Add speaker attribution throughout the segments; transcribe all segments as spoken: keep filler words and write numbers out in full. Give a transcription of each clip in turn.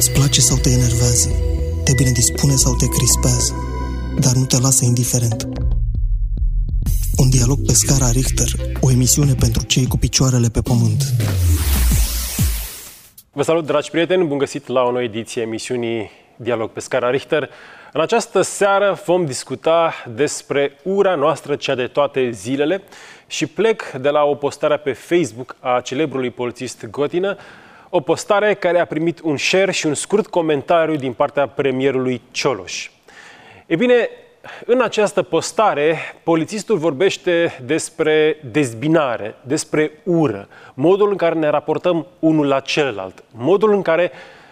Speaker 1: Îți place sau te enervează, te bine dispune sau te crispează, dar nu te lasă indiferent. Un dialog pe scara Richter, o emisiune pentru cei cu picioarele pe pământ.
Speaker 2: Vă salut, dragi prieteni, bun găsit la o nouă ediție a emisiunii Dialog pe scara Richter. În această seară vom discuta despre ura noastră, cea de toate zilele, și plec de la o postare pe Facebook a celebrului polițist Gotină, o postare care a primit un share și un scurt comentariu din partea premierului Cioloș. E bine, în această postare, polițistul vorbește despre dezbinare, despre ură, modul în care ne raportăm unul la celălalt, modul în care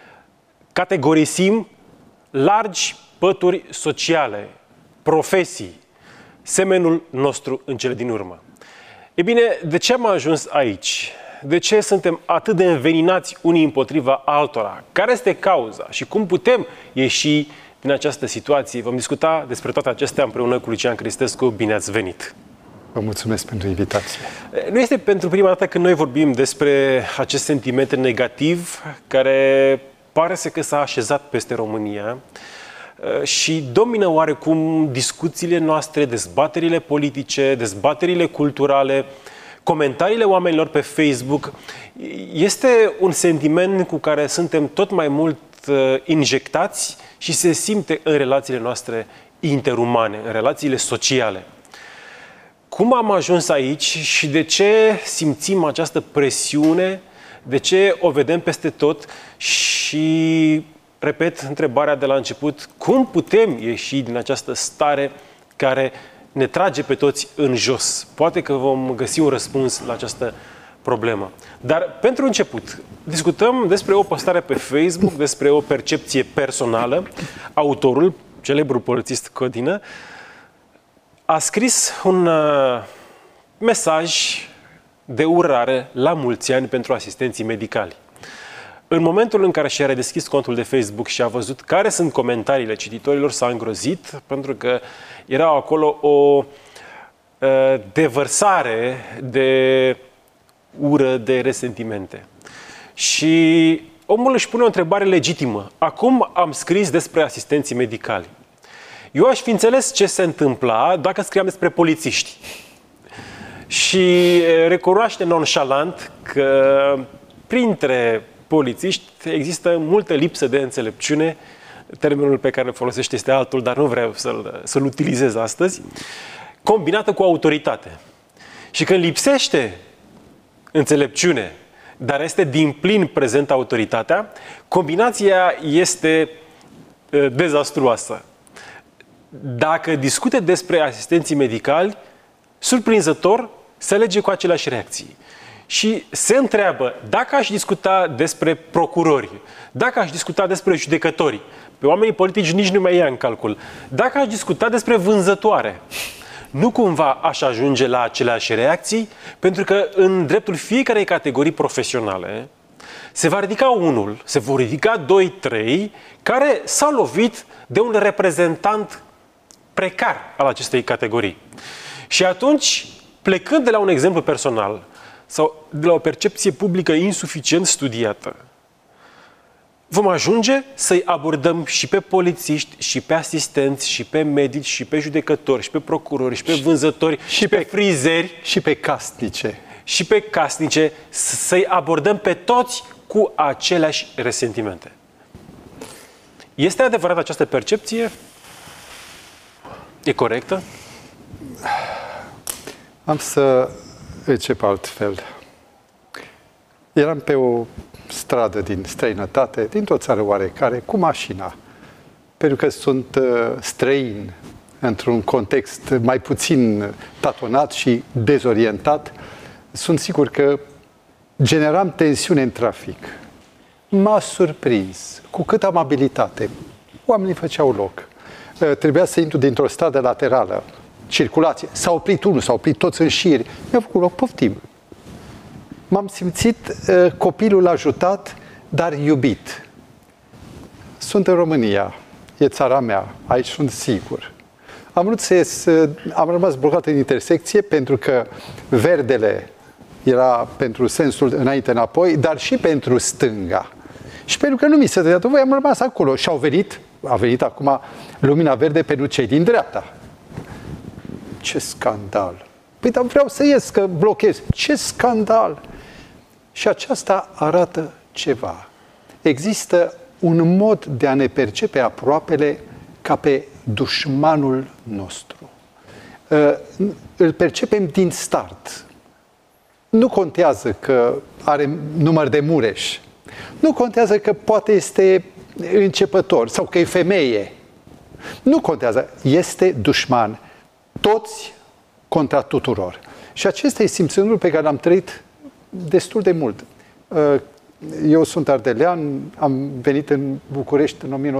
Speaker 2: categorisim largi pături sociale, profesii, semenul nostru în cele din urmă. E bine, de ce am ajuns aici? De ce suntem atât de înveninați unii împotriva altora? Care este cauza și cum putem ieși din această situație? Vom discuta despre toate acestea împreună cu Lucian Cristescu. Bine ați venit!
Speaker 3: Vă mulțumesc pentru invitație.
Speaker 2: Nu este pentru prima dată când noi vorbim despre acest sentiment negativ care pare să că s-a așezat peste România și domină oarecum discuțiile noastre, dezbaterile politice, dezbaterile culturale, comentariile oamenilor pe Facebook. Este un sentiment cu care suntem tot mai mult injectați și se simte în relațiile noastre interumane, în relațiile sociale. Cum am ajuns aici și de ce simțim această presiune? De ce o vedem peste tot? Și, repet, întrebarea de la început, cum putem ieși din această stare care ne trage pe toți în jos? Poate că vom găsi un răspuns la această problemă. Dar, pentru început, discutăm despre o postare pe Facebook, despre o percepție personală. Autorul, celebrul polițist Gotină, a scris un uh, mesaj de urare la mulți ani pentru asistenții medicali. În momentul în care și-a redeschis contul de Facebook și a văzut care sunt comentariile cititorilor, s-a îngrozit, pentru că era acolo o uh, devărsare de ură, de resentimente. Și omul își pune o întrebare legitimă. Acum am scris despre asistenții medicali. Eu aș fi înțeles ce se întâmpla dacă scriam despre polițiști. Și recunoaște nonșalant că printre polițiști există multă lipsă de înțelepciune. Termenul pe care îl folosește este altul, dar nu vreau să-l, să-l utilizez astăzi, combinată cu autoritate. Și când lipsește înțelepciune, dar este din plin prezentă autoritatea, combinația este uh, dezastruoasă. Dacă discute despre asistenții medicali, surprinzător se alege cu aceleași reacții. Și se întreabă, dacă aș discuta despre procurori, dacă aș discuta despre judecători, pe oamenii politici nici nu mai ia în calcul, dacă aș discuta despre vânzătoare, nu cumva aș ajunge la aceleași reacții? Pentru că în dreptul fiecarei categorii profesionale se va ridica unul, se vor ridica doi, trei, care s-au lovit de un reprezentant precar al acestei categorii. Și atunci, plecând de la un exemplu personal sau de la o percepție publică insuficient studiată, vom ajunge să-i abordăm și pe polițiști, și pe asistenți, și pe medici, și pe judecători, și pe procurori, și pe vânzători, și, și pe, pe frizeri,
Speaker 3: și pe casnice.
Speaker 2: Și pe casnice, să-i abordăm pe toți cu aceleași resentimente. Este adevărat această percepție? E corectă?
Speaker 3: Am să încep altfel. Eram pe o stradă din străinătate, dintr-o țară oarecare, cu mașina. Pentru că sunt uh, străin, într-un context mai puțin tatonat și dezorientat, sunt sigur că generam tensiune în trafic. M-a surprins cu câtă amabilitate. Oamenii făceau loc. Uh, trebuia să intru dintr-o stradă laterală, circulație. S-a oprit unul, s-a oprit toți în șir. Mi-a făcut loc, poftim. M-am simțit uh, copilul ajutat, dar iubit. Sunt în România, e țara mea, aici sunt sigur. Am vrut să ies, uh, am rămas blocat în intersecție pentru că verdele era pentru sensul înainte-înapoi, dar și pentru stânga. Și pentru că nu mi se dădea voi, am rămas acolo. Și au venit, a venit acum lumina verde pentru cei din dreapta. Ce scandal! Păi, dar vreau să ies, că blochez. Ce scandal! Și aceasta arată ceva. Există un mod de a ne percepe aproapele ca pe dușmanul nostru. Îl percepem din start. Nu contează că are număr de mureș. Nu contează că poate este începător sau că e femeie. Nu contează. Este dușman. Toți contra tuturor. Și acesta e simțământul pe care l-am trăit destul de mult. Eu sunt ardelean, am venit în București în o mie nouă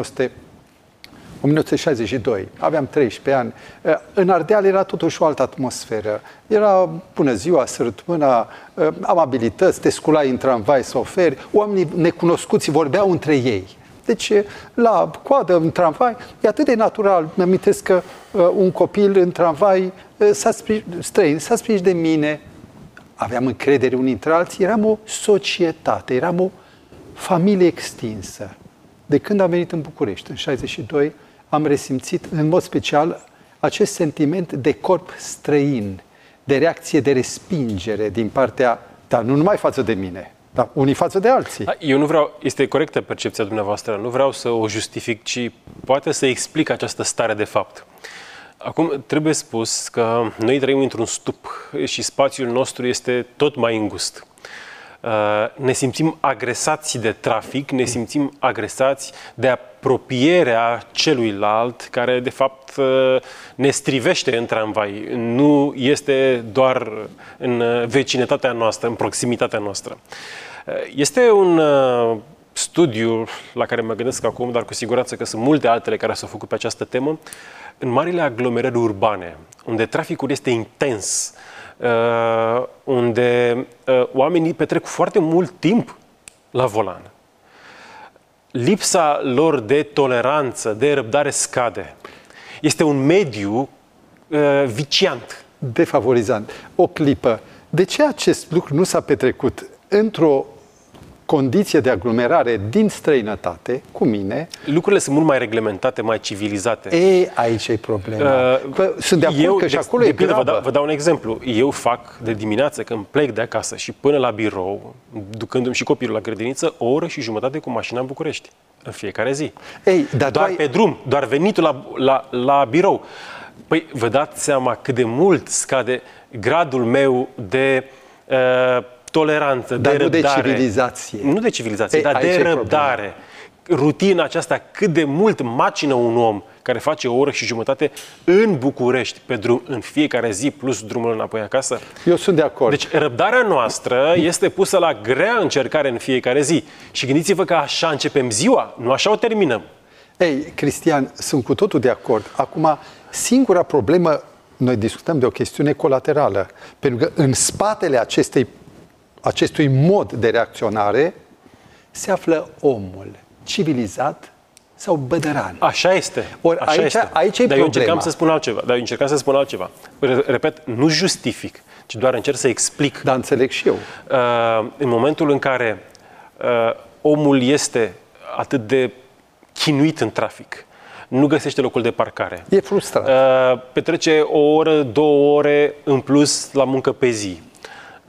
Speaker 3: sute șaizeci și doi. Aveam treisprezece ani. În Ardeal era totuși o altă atmosferă. Era bună ziua, sărut mâna, amabilități, te sculai în tramvai să oferi. Oamenii necunoscuți vorbeau între ei. Deci, la coadă, în tramvai, e atât de natural. Mi-amintesc că un copil în tramvai s-a sprijinit, străin, s-a sprijinit de mine. Aveam încredere unii între alții. Eram o societate, eram o familie extinsă. De când am venit în București, în șaizeci și doi, am resimțit în mod special acest sentiment de corp străin, de reacție de respingere din partea, dar nu numai față de mine, dar unii față de alții.
Speaker 2: Eu nu vreau, este corectă percepția dumneavoastră, nu vreau să o justific, ci poate să explic această stare de fapt. Acum, trebuie spus că noi trăim într-un stup și spațiul nostru este tot mai îngust. Ne simțim agresați de trafic, ne simțim agresați de apropierea celuilalt care, de fapt, ne strivește în tramvai. Nu este doar în vecinătatea noastră, în proximitatea noastră. Este un studiu la care mă gândesc acum, dar cu siguranță că sunt multe altele care s-au făcut pe această temă, în marile aglomerări urbane, unde traficul este intens, Uh, unde uh, oamenii petrec foarte mult timp la volan. Lipsa lor de toleranță, de răbdare scade. Este un mediu uh, viciant.
Speaker 3: Defavorizant. O clipă. De ce acest lucru nu s-a petrecut într-o condiție de aglomerare din străinătate, cu mine?
Speaker 2: Lucrurile sunt mult mai reglementate, mai civilizate.
Speaker 3: Ei, aici e problema. Uh, Sunt de acord eu, că și acolo de, e grabă.
Speaker 2: Vă dau, vă dau un exemplu. Eu fac de dimineață, când plec de acasă și până la birou, ducându-mi și copilul la grădiniță, o oră și jumătate cu mașina în București. În fiecare zi. Ei, dar doar ai... pe drum, doar venitul la, la, la birou. Păi, vă dați seama cât de mult scade gradul meu de... Uh, toleranță,
Speaker 3: dar
Speaker 2: de răbdare.
Speaker 3: Nu de civilizație.
Speaker 2: Nu de civilizație, Ei, dar de răbdare. Rutina aceasta, cât de mult macină un om care face o oră și jumătate în București pe drum în fiecare zi, plus drumul înapoi acasă.
Speaker 3: Eu sunt de acord.
Speaker 2: Deci răbdarea noastră este pusă la grea încercare în fiecare zi. Și gândiți-vă că așa începem ziua, nu așa o terminăm.
Speaker 3: Ei, Cristian, sunt cu totul de acord. Acum, singura problemă, noi discutăm de o chestiune colaterală, pentru că în spatele acestei acestui mod de reacționare se află omul civilizat sau bădăran.
Speaker 2: Așa este.
Speaker 3: Ori
Speaker 2: Așa
Speaker 3: aici,
Speaker 2: este.
Speaker 3: aici e
Speaker 2: Dar
Speaker 3: problema.
Speaker 2: eu încercam să spun altceva. Dar eu încercam să spun altceva. Repet, nu justific, ci doar încerc să explic.
Speaker 3: Dar înțeleg și eu.
Speaker 2: Uh, în momentul în care uh, omul este atât de chinuit în trafic, nu găsește locul de parcare.
Speaker 3: E frustrat.
Speaker 2: Uh, petrece o oră, două ore în plus la muncă pe zi. Uh,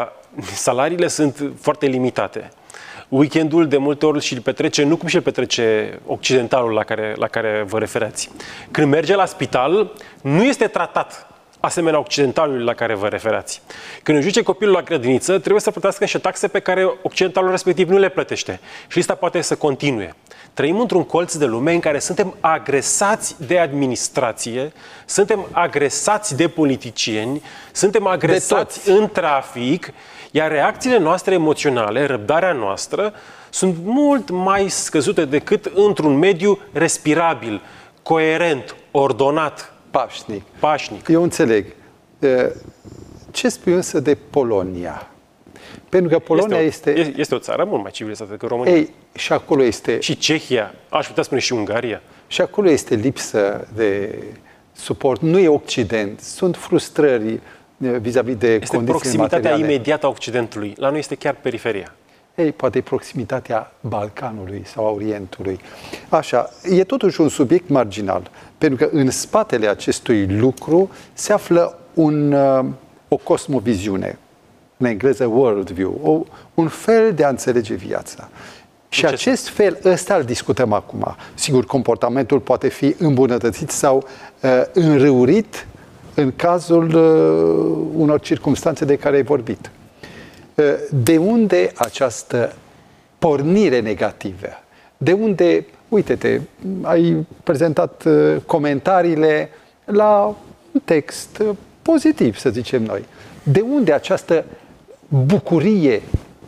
Speaker 2: salariile sunt foarte limitate. Weekendul de multe ori și-l petrece, nu cum și-l petrece occidentalul la care, la care vă referați. Când merge la spital, nu este tratat asemenea occidentalului la care vă referați. Când își duce copilul la grădiniță, trebuie să plătească și taxe pe care occidentalul respectiv nu le plătește. Și lista poate să continue. Trăim într-un colț de lume în care suntem agresați de administrație, suntem agresați de politicieni, suntem agresați în trafic, iar reacțiile noastre emoționale, răbdarea noastră, sunt mult mai scăzute decât într-un mediu respirabil, coerent, ordonat.
Speaker 3: Pașnic.
Speaker 2: Pașnic.
Speaker 3: Eu înțeleg. Ce spui însă de Polonia? Pentru că Polonia este...
Speaker 2: Este o, este o țară mult mai civilizată decât România.
Speaker 3: Ei, și acolo este...
Speaker 2: Și Cehia, aș putea spune și Ungaria.
Speaker 3: Și acolo este lipsă de suport. Nu e Occident. Sunt frustrări vis-a-vis de
Speaker 2: este
Speaker 3: condițiile
Speaker 2: proximitatea
Speaker 3: materiale.
Speaker 2: imediată a Occidentului. La noi este chiar periferia.
Speaker 3: Ei, poate proximitatea Balcanului sau a Orientului. Așa, e totuși un subiect marginal, pentru că în spatele acestui lucru se află un, o cosmoviziune, în engleză worldview, o, un fel de a înțelege viața. Și deci acest fel, ăsta îl discutăm acum. Sigur, comportamentul poate fi îmbunătățit sau uh, înrăurit în cazul uh, unor circumstanțe de care ai vorbit. Uh, de unde această pornire negativă? De unde, uite-te, ai prezentat uh, comentariile la un text uh, pozitiv, să zicem noi. De unde această bucurie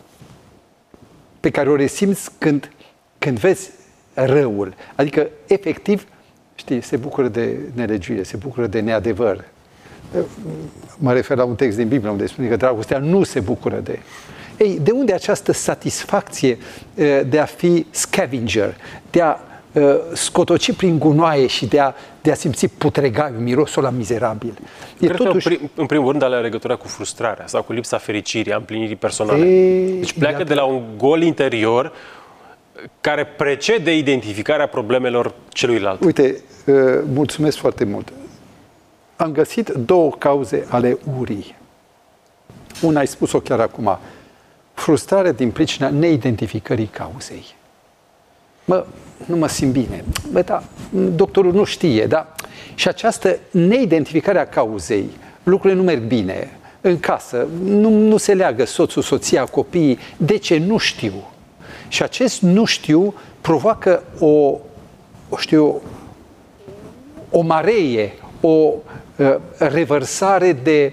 Speaker 3: pe care o resimți când, când vezi răul? Adică, efectiv, știi, se bucură de nelegiuire, se bucură de neadevăr. Mă refer la un text din Biblie unde spune că dragostea nu se bucură de... Ei, de unde această satisfacție de a fi scavenger, de a scotoci prin gunoaie și de a, de a simți putregaiul, mirosul ăla mizerabil? E
Speaker 2: Cred
Speaker 3: totuși...
Speaker 2: că, în primul rând, are legătură cu frustrarea sau cu lipsa fericirii, a împlinirii personale. Ei, deci pleacă iată. de la un gol interior care precede identificarea problemelor celuilalt.
Speaker 3: Uite, mulțumesc foarte mult. Am găsit două cauze ale urii. Una ai spus-o chiar acum. Frustrare din pricina neidentificării cauzei. Mă, nu mă simt bine. Bă, da, doctorul nu știe, da? Și această neidentificare a cauzei, lucrurile nu merg bine în casă, nu, nu se leagă soțul, soția, copiii. De ce? Nu știu. Și acest nu știu provoacă o, o știu, o mareie, o uh, revărsare de,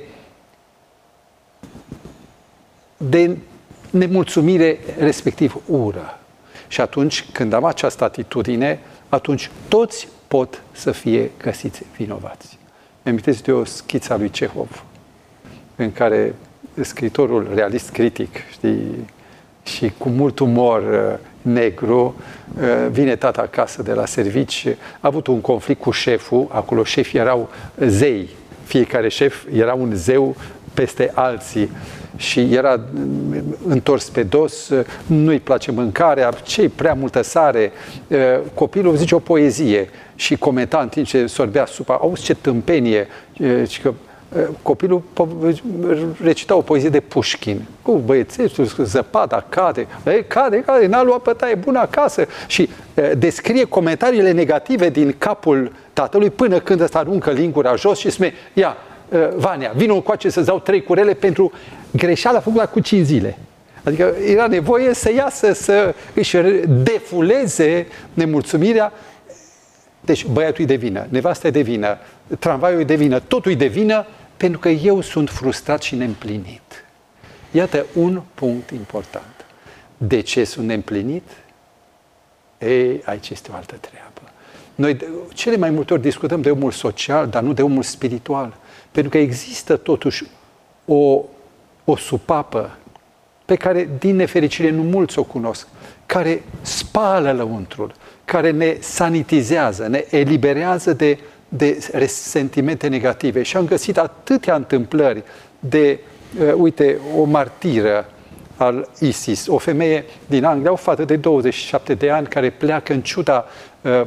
Speaker 3: de nemulțumire, respectiv ură. Și atunci, când am această atitudine, atunci toți pot să fie găsiți vinovați. Mi-amintesc de o schiță a lui Cehov, în care scriitorul realist critic, știi, și cu mult umor negru, vine tata acasă de la servici, a avut un conflict cu șeful, acolo șefii erau zei, fiecare șef era un zeu peste alții și era întors pe dos, nu-i place mâncarea, ce-i prea multă sare, copilul zice o poezie și comenta în timp ce sorbea supa, auzi ce tâmpenie, și că copilul recita o poezie de Pușkin. Cu băiețești, zăpada cade, cade, cade, n-a luat bătaie bună acasă. Și descrie comentariile negative din capul tatălui până când ăsta aruncă lingura jos și spune, ia, Vania, vină încoace să-ți dau trei curele pentru greșeala făcută cu cinci zile. Adică era nevoie să iasă, să își defuleze nemulțumirea. Deci băiatul e de vină, nevasta e de vină, tramvaiul e de vină, totul e de vină, pentru că eu sunt frustrat și neîmplinit. Iată un punct important. De ce sunt neîmplinit? Ei, aici este o altă treabă. Noi cele mai multe ori discutăm de omul social, dar nu de omul spiritual. Pentru că există totuși o, o supapă pe care, din nefericire, nu mulți o cunosc, care spală lăuntrul, care ne sanitizează, ne eliberează de, de resentimente negative. Și am găsit atâtea întâmplări de, uh, uite, o martiră al ISIS, o femeie din Anglia, o fată de douăzeci și șapte de ani, care pleacă în ciuda uh,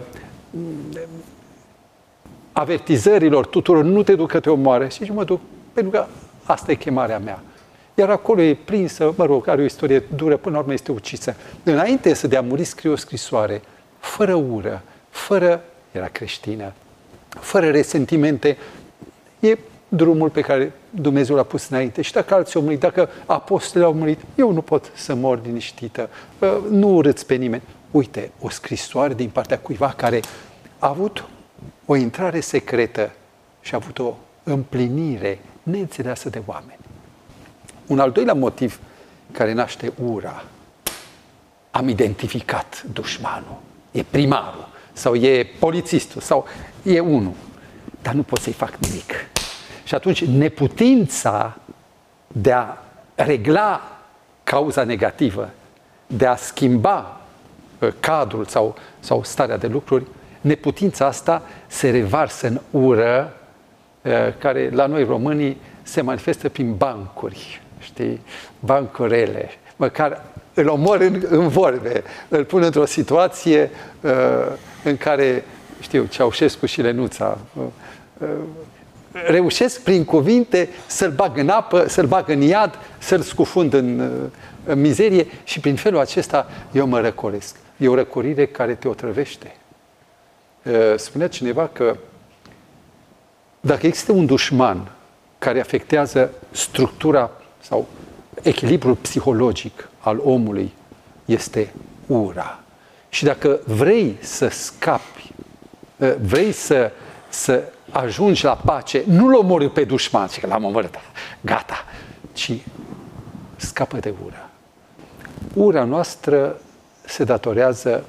Speaker 3: avertizărilor tuturor, nu te duc că te omoare. Și zice, mă duc, pentru că asta e chemarea mea. Iar acolo e prinsă, mă rog, are o istorie dură, până la urmă este ucisă. Înainte să dea muri, scrie o scrisoare, fără ură, fără, era creștină, fără resentimente. E drumul pe care Dumnezeu l-a pus înainte. Și dacă alții au murit, dacă apostolii au murit, eu nu pot să mor liniștită, nu urâți pe nimeni. Uite, o scrisoare din partea cuiva care a avut o intrare secretă și a avut o împlinire neînțeleasă de oameni. Un al doilea motiv care naște ura. Am identificat dușmanul. E primarul, sau e polițistul, sau e unul. Dar nu pot să-i fac nimic. Și atunci neputința de a regla cauza negativă, de a schimba cadrul sau, sau starea de lucruri, neputința asta se revarsă în ură, care la noi românii se manifestă prin bancuri, știi? Bancurele. Măcar îl omor în, în vorbe, îl pun într-o situație uh, în care, știu, Ceaușescu și Lenuța uh, uh, reușesc prin cuvinte să-l bag în apă, să-l bag în iad, să-l scufund în, uh, în mizerie și prin felul acesta eu mă răcoresc. E o răcorire care te otrăvește. Uh, spunea cineva că dacă există un dușman care afectează structura sau echilibrul psihologic al omului, este ura. Și dacă vrei să scapi, vrei să, să ajungi la pace, nu-l omori pe dușman, că l-am omorât, gata, ci scapă de ură. Ura noastră se datorează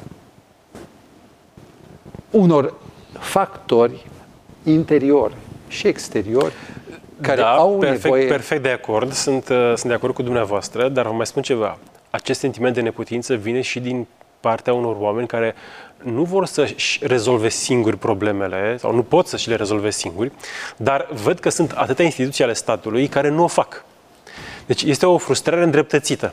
Speaker 3: unor factori interiori și exteriori care
Speaker 2: da,
Speaker 3: au
Speaker 2: perfect,
Speaker 3: nevoie...
Speaker 2: perfect de acord, sunt, sunt de acord cu dumneavoastră, dar vă mai spun ceva. Acest sentiment de neputință vine și din partea unor oameni care nu vor să-și rezolve singuri problemele, sau nu pot să-și le rezolve singuri, dar văd că sunt atâtea instituții ale statului care nu o fac. Deci este o frustrare îndreptățită.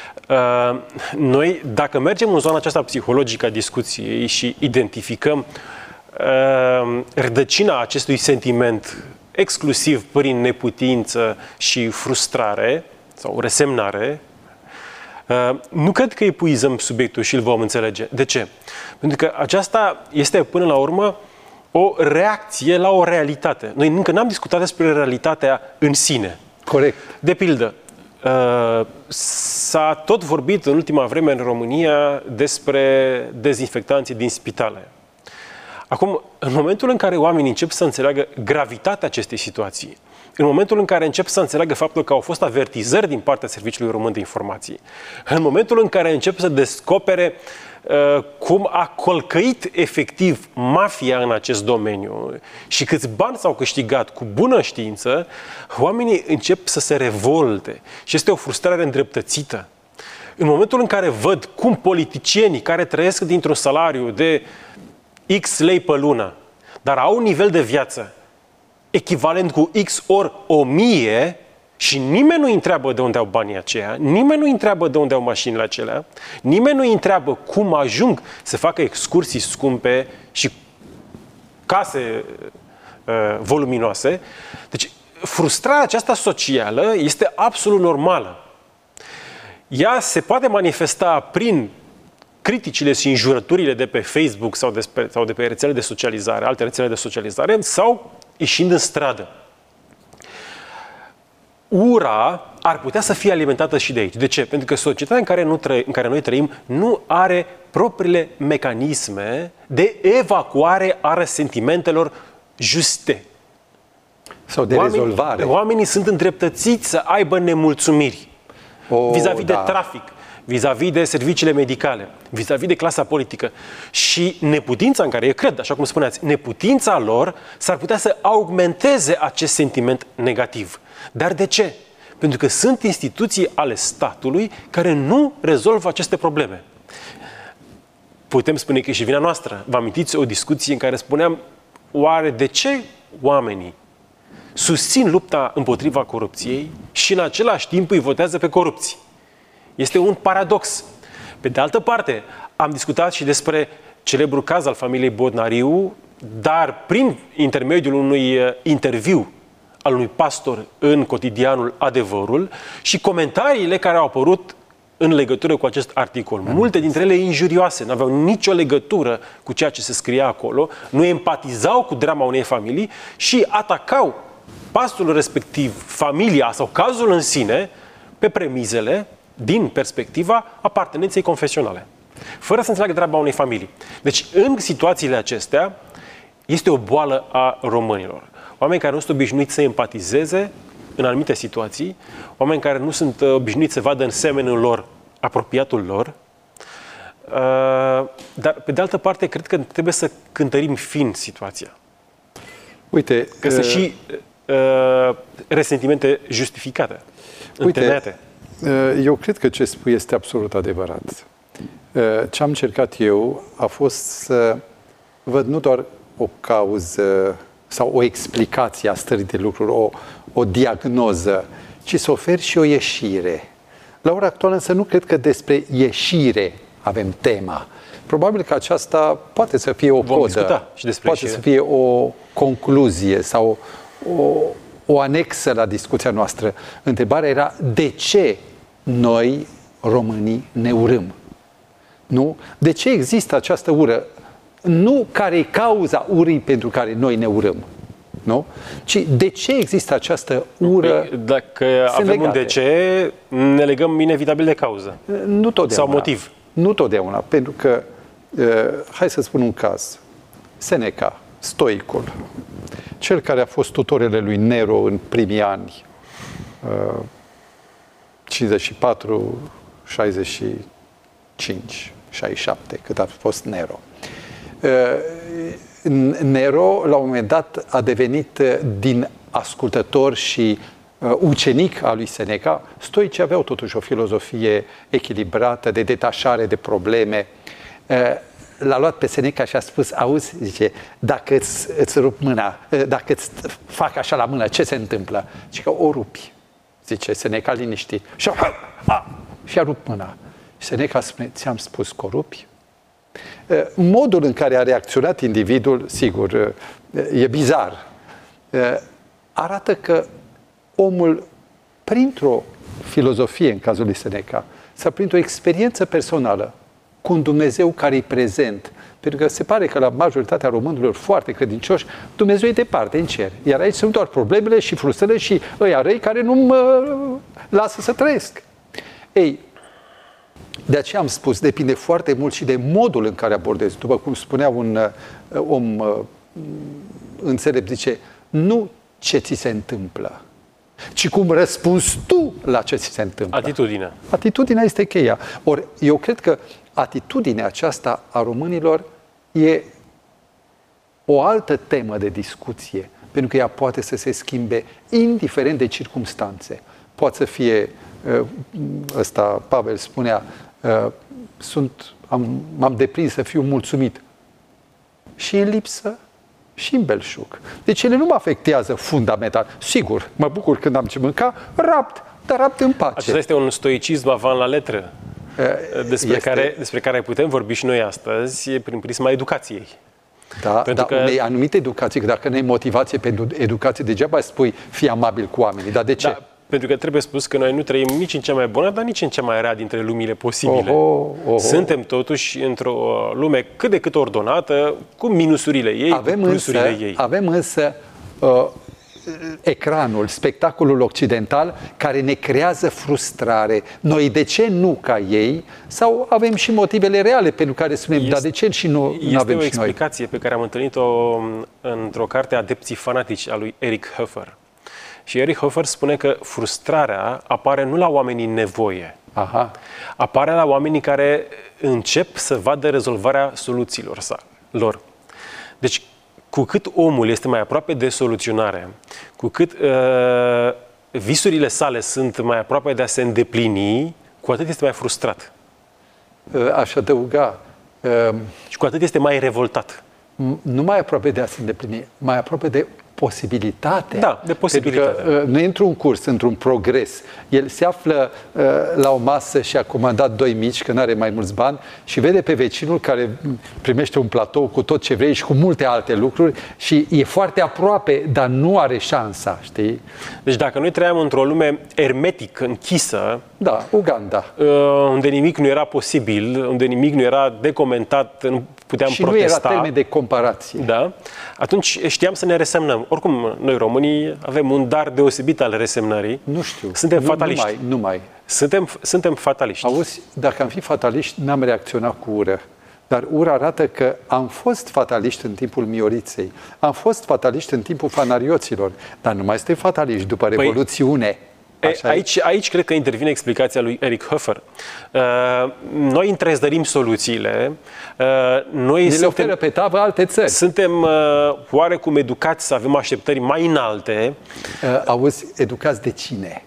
Speaker 2: Noi, dacă mergem în zona aceasta psihologică a discuției și identificăm rădăcina acestui sentiment exclusiv prin neputință și frustrare sau resemnare, nu cred că epuizăm subiectul și îl vom înțelege. De ce? Pentru că aceasta este până la urmă o reacție la o realitate. Noi încă n-am discutat despre realitatea în sine.
Speaker 3: Corect.
Speaker 2: De pildă, s-a tot vorbit în ultima vreme în România despre dezinfectanții din spitale. Acum, în momentul în care oamenii încep să înțeleagă gravitatea acestei situații, în momentul în care încep să înțeleagă faptul că au fost avertizări din partea Serviciului Român de Informații, în momentul în care încep să descopere uh, cum a colcăit efectiv mafia în acest domeniu și câți bani s-au câștigat cu bună știință, oamenii încep să se revolte și este o frustrare îndreptățită. În momentul în care văd cum politicienii care trăiesc dintr-un salariu de X lei pe lună, dar au un nivel de viață echivalent cu X ori o mie și nimeni nu-i întreabă de unde au banii aceia, nimeni nu-i întreabă de unde au mașinile acelea, nimeni nu-i întreabă cum ajung să facă excursii scumpe și case uh, voluminoase. Deci, frustrarea aceasta socială este absolut normală. Ea se poate manifesta prin criticile și înjurăturile de pe Facebook sau de, pe, sau de pe rețele de socializare, alte rețele de socializare, sau ieșind în stradă. Ura ar putea să fie alimentată și de aici. De ce? Pentru că societatea în care, nu trăi, în care noi trăim nu are propriile mecanisme de evacuare a resentimentelor juste.
Speaker 3: Sau de
Speaker 2: Oamenii,
Speaker 3: rezolvare.
Speaker 2: Oamenii sunt îndreptățiți să aibă nemulțumiri
Speaker 3: oh,
Speaker 2: vis-a-vis
Speaker 3: da.
Speaker 2: de trafic, vis-a-vis de serviciile medicale, vis-a-vis de clasa politică. Și neputința în care eu cred, așa cum spuneați, neputința lor s-ar putea să augmenteze acest sentiment negativ. Dar de ce? Pentru că sunt instituții ale statului care nu rezolvă aceste probleme. Putem spune că e și vina noastră. Vă amintiți o discuție în care spuneam, oare de ce oamenii susțin lupta împotriva corupției și în același timp îi votează pe corupții? Este un paradox. Pe de altă parte, am discutat și despre celebrul caz al familiei Bodnariu, dar prin intermediul unui interviu al unui pastor în cotidianul Adevărul și comentariile care au apărut în legătură cu acest articol. Multe dintre ele injurioase, nu aveau nicio legătură cu ceea ce se scria acolo, nu empatizau cu drama unei familii și atacau pastorul respectiv, familia sau cazul în sine, pe premizele din perspectiva apartenenței confesionale, fără să înțeleagă treaba unei familii. Deci, în situațiile acestea, este o boală a românilor. Oameni care nu sunt obișnuiți să empatizeze în anumite situații, oameni care nu sunt obișnuiți să vadă în semenul lor apropiatul lor, dar, pe de altă parte, cred că trebuie să cântărim fin situația.
Speaker 3: Uite,
Speaker 2: că uh, sunt și uh, resentimente justificate, întemeiate.
Speaker 3: Eu cred că ce spui este absolut adevărat. Ce am încercat eu a fost să văd nu doar o cauză sau o explicație a stării de lucruri, o, o diagnoză, ci să ofer și o ieșire. La ora actuală însă nu cred că despre ieșire avem tema. Probabil că aceasta poate să fie o
Speaker 2: Vom
Speaker 3: codă,
Speaker 2: și despre
Speaker 3: poate
Speaker 2: ieșire.
Speaker 3: să fie o concluzie sau o, o anexă la discuția noastră. Întrebarea era de ce noi, românii, ne urâm? Nu? De ce există această ură? Nu care e cauza urii pentru care noi ne urâm, nu? Ci de ce există această ură?
Speaker 2: Dacă avem legate. un de ce, ne legăm inevitabil de cauză.
Speaker 3: Nu totdeauna.
Speaker 2: Sau motiv.
Speaker 3: Nu totdeauna, pentru că, uh, hai să spun un caz, Seneca, stoicul, cel care a fost tutorele lui Nero în primii ani, uh, cincizeci și patru, șaizeci și cinci, șaizeci și șapte, cât a fost Nero. Nero, la un moment dat, a devenit din ascultător și ucenic al lui Seneca. Stoicii aveau totuși o filozofie echilibrată, de detașare de probleme. L-a luat pe Seneca și a spus, auzi, zice, dacă îți, îți rup mâna, dacă îți fac așa la mână, ce se întâmplă? Zice că o rupi, zice Seneca liniștit. Și a, a, și-a rupt mâna. Și Seneca spune, ți-am spus că o rupi? Modul în care a reacționat individul, sigur, e bizar. Arată că omul, printr-o filozofie, în cazul lui Seneca, sau printr-o experiență personală cu un Dumnezeu care e prezent, pentru că se pare că la majoritatea românilor foarte credincioși, Dumnezeu e departe, în cer. Iar aici sunt doar problemele și frustrările și ăia răi care nu mă lasă să trăiesc. Ei, de aceea am spus, depinde foarte mult și de modul în care abordezi. După cum spunea un uh, om uh, înțelept, zice, nu ce ți se întâmplă, ci cum răspunzi tu la ce ți se întâmplă.
Speaker 2: Atitudinea.
Speaker 3: Atitudinea este cheia. Ori eu cred că atitudinea aceasta a românilor e o altă temă de discuție, pentru că ea poate să se schimbe indiferent de circumstanțe. Poate să fie, ăsta Pavel spunea, sunt, am, m-am deprins să fiu mulțumit și în lipsă și în belșug. Deci ele nu mă afectează fundamental. Sigur, mă bucur când am ce mânca, rapt, dar rapt în pace.
Speaker 2: Acesta este un stoicism avant la letră, despre,
Speaker 3: este...
Speaker 2: care, despre care putem vorbi și noi astăzi prin prisma educației.
Speaker 3: Da,
Speaker 2: pentru
Speaker 3: dar
Speaker 2: că...
Speaker 3: unei anumite educații, că dacă nu ai motivație pentru educație, degeaba spui fii amabil cu oamenii. Dar de ce?
Speaker 2: Da, pentru că trebuie spus că noi nu trăim nici în cea mai bună, dar nici în cea mai rea dintre lumile posibile.
Speaker 3: Oho, oho.
Speaker 2: Suntem totuși într-o lume cât de cât ordonată, cu minusurile ei,
Speaker 3: avem
Speaker 2: cu plusurile
Speaker 3: însă,
Speaker 2: ei.
Speaker 3: Avem însă uh, ecranul, spectacolul occidental care ne creează frustrare. Noi de ce nu ca ei? Sau avem și motivele reale pentru care spunem,
Speaker 2: este,
Speaker 3: dar de ce și nu avem și noi?
Speaker 2: Este o explicație pe care am întâlnit-o într-o carte Adepții fanatici a lui Erich Hofer. Și Erich Hofer spune că frustrarea apare nu la oamenii în nevoie,
Speaker 3: Aha.
Speaker 2: apare la oamenii care încep să vadă rezolvarea soluțiilor lor. Deci, cu cât omul este mai aproape de soluționare, cu cât uh, visurile sale sunt mai aproape de a se îndeplini, cu atât este mai frustrat.
Speaker 3: Aș adăuga. Uh,
Speaker 2: și cu atât este mai revoltat.
Speaker 3: Nu mai aproape de a se îndeplini, mai aproape de posibilitate.
Speaker 2: Da, de posibilitate.
Speaker 3: Pentru că uh, nu e într-un curs, într-un progres. El se află uh, la o masă și a comandat doi mici, că nu are mai mulți bani, și vede pe vecinul care primește un platou cu tot ce vrei și cu multe alte lucruri și e foarte aproape, dar nu are șansa, știi?
Speaker 2: Deci dacă noi trăiam într-o lume ermetic, închisă,
Speaker 3: da, Uganda,
Speaker 2: uh, unde nimic nu era posibil, unde nimic nu era de comentat, nu puteam
Speaker 3: și
Speaker 2: protesta.
Speaker 3: Și nu era termen de comparație.
Speaker 2: Da? Atunci știam să ne resemnăm. Oricum, noi românii avem un dar deosebit al resemnării.
Speaker 3: Nu știu.
Speaker 2: Suntem
Speaker 3: nu,
Speaker 2: fataliști.
Speaker 3: Nu mai, nu mai.
Speaker 2: Suntem, suntem fataliști.
Speaker 3: Auzi, dacă am fi fataliști, n-am reacționat cu ură. Dar ura arată că am fost fataliști în timpul Mioriței. Am fost fataliști în timpul fanarioților. Dar nu mai suntem fataliști după păi, Revoluțiune.
Speaker 2: E, aici, aici cred că intervine explicația lui Erich Hofer. Uh, noi întrezdărim soluțiile. Uh, noi
Speaker 3: ne
Speaker 2: suntem,
Speaker 3: le oferă pe tavă alte țări.
Speaker 2: Suntem uh, oarecum educați să avem așteptări mai înalte.
Speaker 3: Uh, auzi, educați de cine?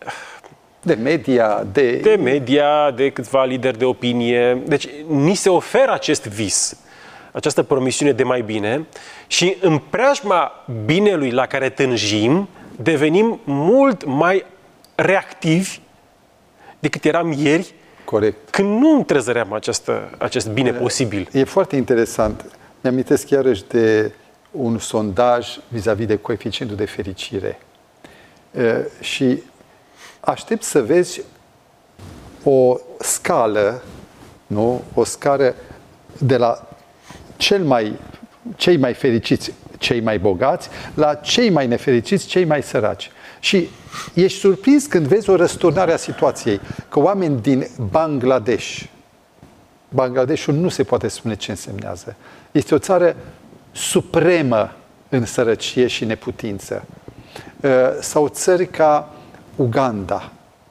Speaker 3: De media, de...
Speaker 2: De media, de câțiva lideri de opinie. Deci ni se oferă acest vis, această promisiune de mai bine și în preajma binelui la care tânjim, devenim mult mai reactivi decât eram ieri,
Speaker 3: corect.
Speaker 2: Când nu întrezăream această, acest bine posibil.
Speaker 3: E foarte interesant. Mi-amintesc iarăși de un sondaj vis-a-vis de coeficientul de fericire. Și aștept să vezi o scală, nu? O scară de la cel mai, cei mai fericiți, cei mai bogați, la cei mai nefericiți, cei mai săraci. Și ești surprins când vezi o răsturnare a situației, că oameni din Bangladesh, Bangladeshul nu se poate spune ce însemnează. Este o țară supremă în sărăcie și neputință. Sau țări ca Uganda.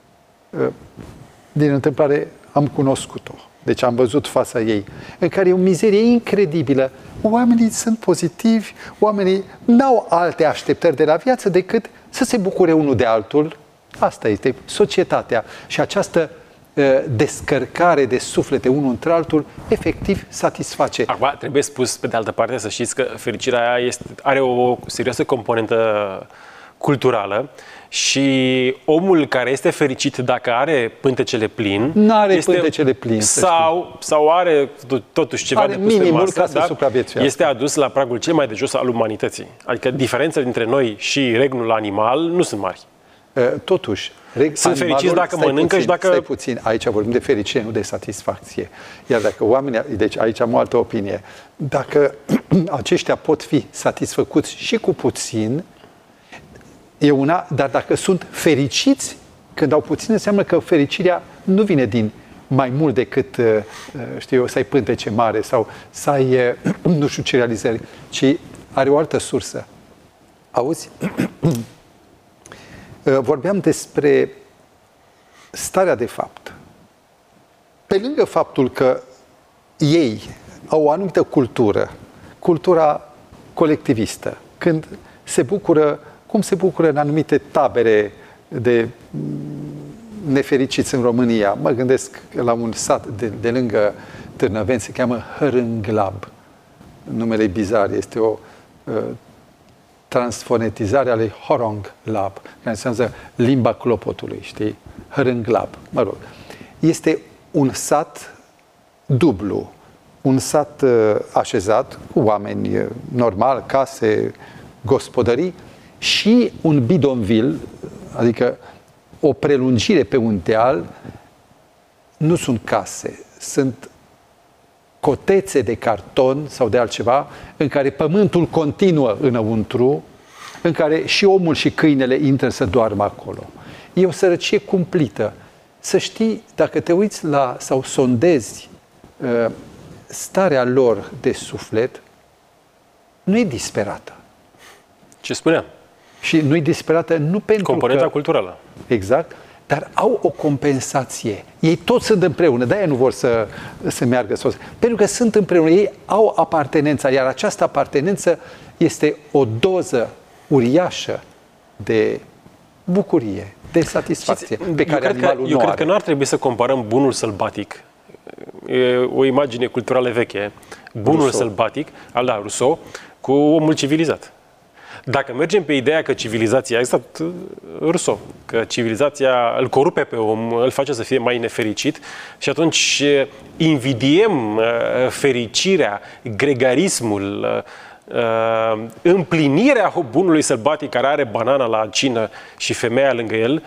Speaker 3: Din întâmplare am cunoscut-o. Deci am văzut fața ei, în care e o mizerie incredibilă. Oamenii sunt pozitivi, oamenii n-au alte așteptări de la viață decât să se bucure unul de altul. Asta este societatea. Și această uh, descărcare de suflete unul între altul, efectiv satisface.
Speaker 2: Acum, trebuie spus, pe de altă parte, să știți că fericirea aia este, are o serioasă componentă culturală și omul care este fericit dacă are pântecele plin,
Speaker 3: nu are
Speaker 2: este,
Speaker 3: pântecele plin,
Speaker 2: sau, sau are totuși ceva
Speaker 3: are
Speaker 2: de pus pe masă,
Speaker 3: ca să
Speaker 2: da?
Speaker 3: supraviețuiască.
Speaker 2: Este adus la pragul cel mai de jos al umanității. Adică diferențele dintre noi și regnul animal nu sunt mari.
Speaker 3: Totuși,
Speaker 2: sunt fericiți dacă mănâncă
Speaker 3: puțin,
Speaker 2: și dacă...
Speaker 3: Stai puțin, aici vorbim de fericire, nu de satisfacție. Iar dacă oamenii, deci aici am o altă opinie, dacă aceștia pot fi satisfăcuți și cu puțin, e una, dar dacă sunt fericiți când au puțin, înseamnă că fericirea nu vine din mai mult decât, știu eu, să ai pântece mare sau să ai nu știu ce realizări, ci are o altă sursă. Auzi? Vorbeam despre starea de fapt. Pe lângă faptul că ei au o anumită cultură, cultura colectivistă, când se bucură, cum se bucură în anumite tabere de nefericiți în România. Mă gândesc la un sat de, de lângă Târnăveni, se cheamă Hărânglab. Numele bizar, este o uh, transfonetizare ale Horong Lab, care înseamnă limba clopotului, știi? Hărânglab, mă rog. Este un sat dublu, un sat uh, așezat cu oameni uh, normal, case, gospodării și un bidonville, adică o prelungire pe un deal. Nu sunt case, sunt cotețe de carton sau de altceva, în care pământul continuă înăuntru, în care și omul și câinele intră să doarmă acolo. E o sărăcie cumplită. Să știi, dacă te uiți la sau sondezi uh, starea lor de suflet, nu e disperată.
Speaker 2: Ce spuneam?
Speaker 3: Și nu e disperată nu pentru
Speaker 2: componenta
Speaker 3: că...
Speaker 2: culturală.
Speaker 3: Exact. Dar au o compensație. Ei toți sunt împreună, de-aia nu vor să, să meargă sos. Pentru că sunt împreună, ei au apartenența, iar această apartenență este o doză uriașă de bucurie, de satisfacție,
Speaker 2: Știți,
Speaker 3: pe care animalul
Speaker 2: că, Eu
Speaker 3: nu
Speaker 2: cred
Speaker 3: are.
Speaker 2: că nu ar trebui să comparăm bunul sălbatic, e o imagine culturală veche, bunul
Speaker 3: Rousseau.
Speaker 2: sălbatic, al da, Rousseau, cu omul civilizat. Dacă mergem pe ideea că civilizația, exact Rousseau, că civilizația îl corupe pe om, îl face să fie mai nefericit și atunci invidiem fericirea, gregarismul, împlinirea bunului sălbatic care are banana la cină și femeia lângă el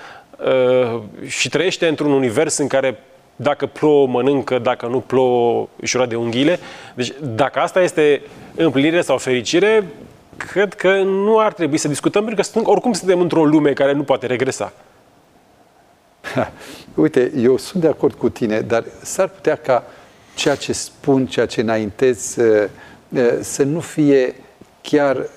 Speaker 2: și trăiește într-un univers în care dacă plouă, mănâncă, dacă nu plouă, își roade unghiile. Deci dacă asta este împlinire sau fericire, cred că nu ar trebui să discutăm, pentru că oricum suntem într-o lume care nu poate regresa.
Speaker 3: Uite, eu sunt de acord cu tine, dar s-ar putea ca ceea ce spun, ceea ce înaintez, să nu fie chiar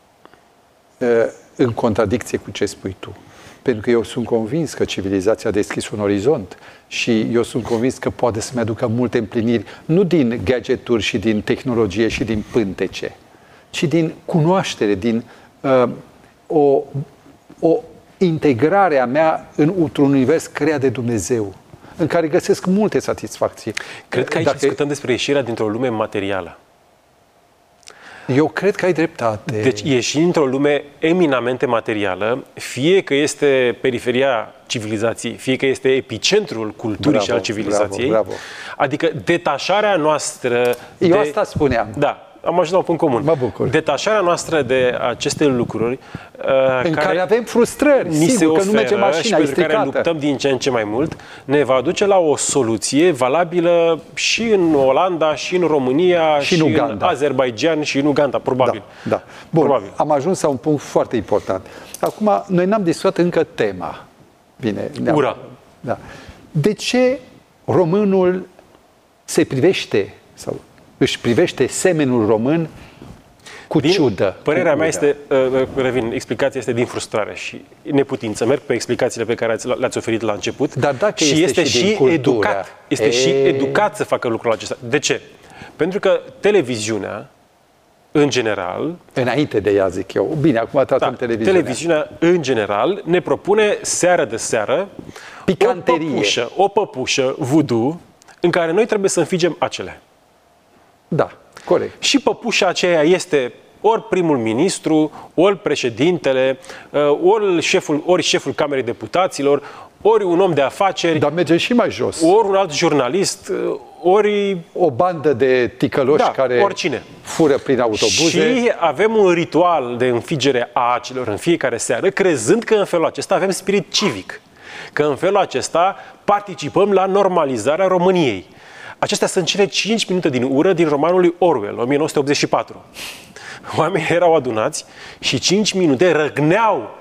Speaker 3: în contradicție cu ce spui tu. Pentru că eu sunt convins că civilizația a deschis un orizont și eu sunt convins că poate să-mi aducă multe împliniri, nu din gadgeturi și din tehnologie și din pântece, ci din cunoaștere, din uh, o, o integrare a mea într-un univers creat de Dumnezeu, în care găsesc multe satisfacții.
Speaker 2: Cred că aici
Speaker 3: Dacă...
Speaker 2: discutăm despre ieșirea dintr-o lume materială.
Speaker 3: Eu cred că ai dreptate.
Speaker 2: Deci ieșind într-o lume eminamente materială, fie că este periferia civilizației, fie că este epicentrul culturii
Speaker 3: bravo,
Speaker 2: și al civilizației,
Speaker 3: bravo, bravo.
Speaker 2: adică detașarea noastră...
Speaker 3: Eu
Speaker 2: de...
Speaker 3: asta spuneam.
Speaker 2: Da. Am ajuns la un punct comun.
Speaker 3: Mă bucur.
Speaker 2: Detașarea noastră de aceste lucruri uh,
Speaker 3: în care,
Speaker 2: care
Speaker 3: avem frustrări,
Speaker 2: ni se
Speaker 3: sigur
Speaker 2: oferă
Speaker 3: că nu merge mașina,
Speaker 2: și pentru care luptăm din ce în ce mai mult, ne va aduce la o soluție valabilă și în Olanda, și în România, și, și în, în Azerbaijan, și în Uganda, probabil.
Speaker 3: Da, da. Bun,
Speaker 2: probabil.
Speaker 3: Am ajuns la un punct foarte important. Acum, noi n-am discutat încă tema. Bine.
Speaker 2: Ura.
Speaker 3: Da. De ce românul se privește sau își privește semenul român cu
Speaker 2: din,
Speaker 3: ciudă?
Speaker 2: Părerea
Speaker 3: cu
Speaker 2: mea
Speaker 3: udă.
Speaker 2: este, uh, revin, explicația este din frustrare și neputință. Merg pe explicațiile pe care le-ați oferit la început.
Speaker 3: Dar dacă
Speaker 2: și
Speaker 3: este
Speaker 2: este
Speaker 3: și,
Speaker 2: și
Speaker 3: din cultură,
Speaker 2: educat. Este
Speaker 3: e...
Speaker 2: și educat să facă lucrul acesta. De ce? Pentru că televiziunea, în general...
Speaker 3: Înainte de ea, zic eu. Bine, acum tratăm
Speaker 2: da,
Speaker 3: televiziunea.
Speaker 2: Televiziunea, în general, ne propune seară de seară
Speaker 3: picanterie.
Speaker 2: O păpușă, o păpușă voodoo în care noi trebuie să înfigem acele.
Speaker 3: Da, corect.
Speaker 2: Și păpușa aceea este ori primul ministru, ori președintele, ori șeful, ori șeful Camerei Deputaților, ori un om de afaceri.
Speaker 3: Dar merge și mai jos.
Speaker 2: Ori un alt jurnalist, ori...
Speaker 3: O bandă de ticăloși
Speaker 2: da,
Speaker 3: care
Speaker 2: oricine.
Speaker 3: fură prin autobuze.
Speaker 2: Și avem un ritual de înfigere a acelor în fiecare seară, crezând că în felul acesta avem spirit civic. Că în felul acesta participăm la normalizarea României. Acestea sunt cele cinci minute din ură din romanul lui Orwell, o mie nouă sute optzeci și patru. Oamenii erau adunați și cinci minute răgneau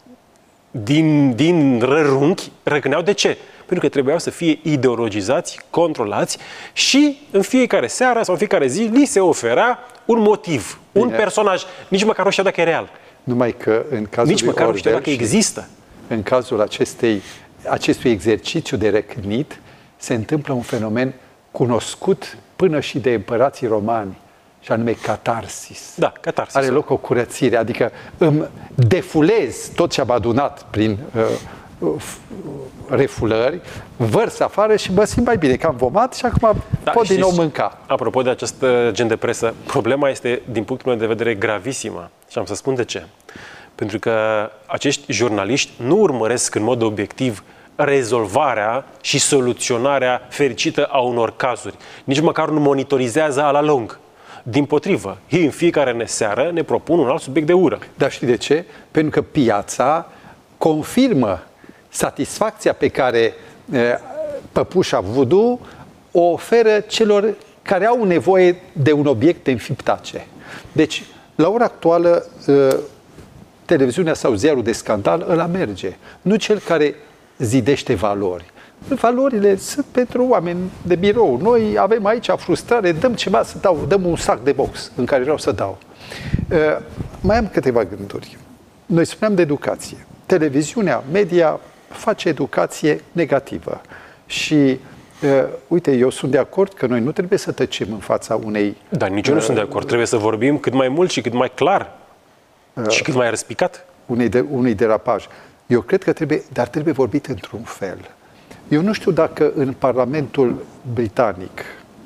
Speaker 2: din, din rărunchi. Răgneau de ce? Pentru că trebuiau să fie ideologizați, controlați și în fiecare seară sau în fiecare zi li se oferea un motiv, Bine. un personaj. Nici măcar nu știa dacă e real.
Speaker 3: Numai că în cazul
Speaker 2: Nici măcar nu știa dacă există.
Speaker 3: În cazul acestei, acestui exercițiu de răcnit se întâmplă un fenomen cunoscut până și de împărații romani, și anume catarsis.
Speaker 2: Da, catarsis.
Speaker 3: Are loc o curățire, adică îmi defulez tot ce am adunat prin uh, uh, refulări, vărs afară și mă simt mai bine, că am vomat și acum da, pot din nou mânca.
Speaker 2: Apropo de acest gen de presă, problema este, din punctul meu de vedere, gravisimă. Și am să spun de ce. Pentru că acești jurnaliști nu urmăresc în mod obiectiv rezolvarea și soluționarea fericită a unor cazuri. Nici măcar nu monitorizează a la lung. Dimpotrivă, ei în fiecare seară ne propun un alt subiect de ură.
Speaker 3: Dar știi de ce? Pentru că piața confirmă satisfacția pe care e, păpușa voodoo o oferă celor care au nevoie de un obiect de înfiptace. Deci, la ora actuală, e, televiziunea sau ziarul de scandal ăla merge. Nu cel care zidește valori. Valorile sunt pentru oameni de birou. Noi avem aici frustrare, dăm ceva să dau, dăm un sac de box în care vreau să dau. Uh, mai am câteva gânduri. Noi spuneam de educație. Televiziunea, media face educație negativă. Și uh, uite, eu sunt de acord că noi nu trebuie să tăcem în fața unei...
Speaker 2: Dar nici eu nu uh, sunt de acord. Trebuie să vorbim cât mai mult și cât mai clar uh, și cât mai răspicat.
Speaker 3: Unei, de, unui derapaj. Eu cred că trebuie, dar trebuie vorbit într-un fel. Eu nu știu dacă în Parlamentul Britanic...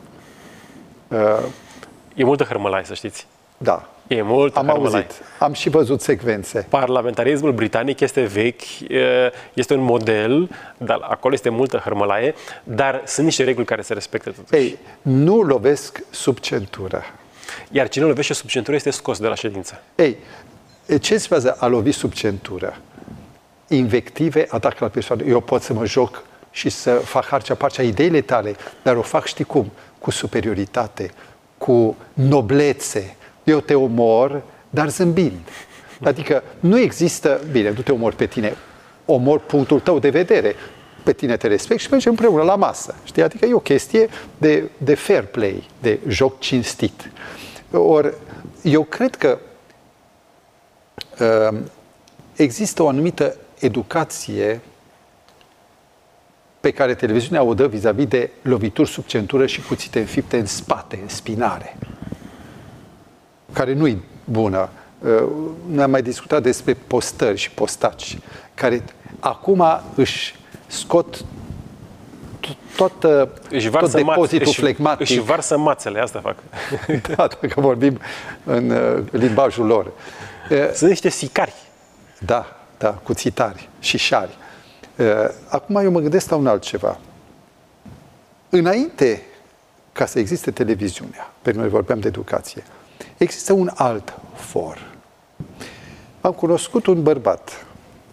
Speaker 3: Uh,
Speaker 2: e multă hărmălaie, să știți.
Speaker 3: Da.
Speaker 2: E multă
Speaker 3: Am
Speaker 2: hărmălaie.
Speaker 3: auzit. Am și văzut secvențe.
Speaker 2: Parlamentarismul britanic este vechi, este un model, dar acolo este multă hărmălaie, dar sunt niște reguli care se respectă totuși.
Speaker 3: Ei, nu lovesc sub centură.
Speaker 2: Iar cine lovește sub centură este scos de la ședință.
Speaker 3: Ei, ce înseamnă a lovi sub centură? Invective, atac la persoană. Eu pot să mă joc și să fac harcea parcea ideile tale, dar o fac, știi cum? Cu superioritate, cu noblețe. Eu te omor, dar zâmbind. Adică nu există, bine, nu te omor pe tine, omor punctul tău de vedere. Pe tine te respect și mergem împreună la masă. Știi? Adică e o chestie de, de fair play, de joc cinstit. Ori, eu cred că uh, există o anumită educație pe care televiziunea o dă vis-a-vis de lovituri sub centură și cuțite înfipte în spate, în spinare, care nu-i bună. Noi am mai discutat despre postări și postaci, care acum își scot toată,
Speaker 2: își
Speaker 3: tot depozitul
Speaker 2: își,
Speaker 3: flegmatic.
Speaker 2: Își varsă mațele, asta fac.
Speaker 3: Da, dacă vorbim în uh, limbajul lor.
Speaker 2: Sunt niște sicari.
Speaker 3: Da, da, cuțitari și șari. Uh, acum eu mă gândesc la un altceva. Înainte ca să existe televiziunea, pentru noi vorbeam de educație, există un alt for. Am cunoscut un bărbat.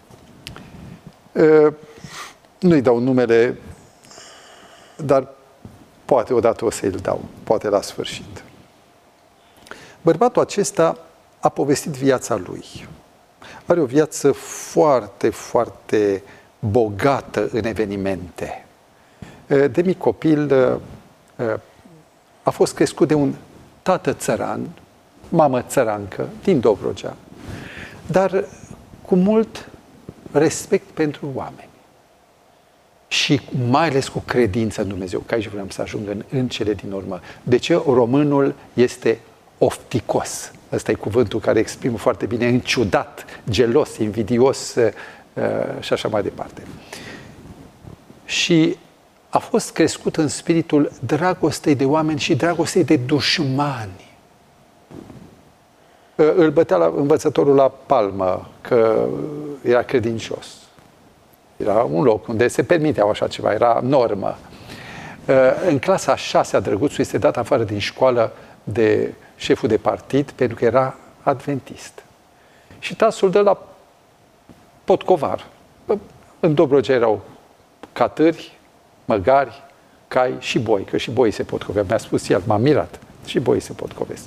Speaker 3: Uh, nu-i dau numele, dar poate odată o să îl dau, poate la sfârșit. Bărbatul acesta a povestit viața lui. Are o viață foarte, foarte bogată în evenimente. De mic copil a fost crescut de un tată țăran, mamă țărancă, din Dobrogea, dar cu mult respect pentru oameni. Și mai ales cu credință în Dumnezeu, că aici vreau să ajung în, în cele din urmă. De ce românul este ofticos? Ăsta e cuvântul care exprimă foarte bine, înciudat, gelos, invidios uh, și așa mai departe. Și a fost crescut în spiritul dragostei de oameni și dragostei de dușmani. Uh, îl bătea la învățătorul la palmă că era credincios. Era un loc unde se permiteau așa ceva, era normă. În clasa a șasea, drăguțul este dat afară din școală de șeful de partid pentru că era adventist. Și tasul dă la potcovar. În Dobrogea erau catâri, măgari, cai și boi, că și boii se potcoveau. Mi-a spus el, m-a mirat, și boii se potcovesc.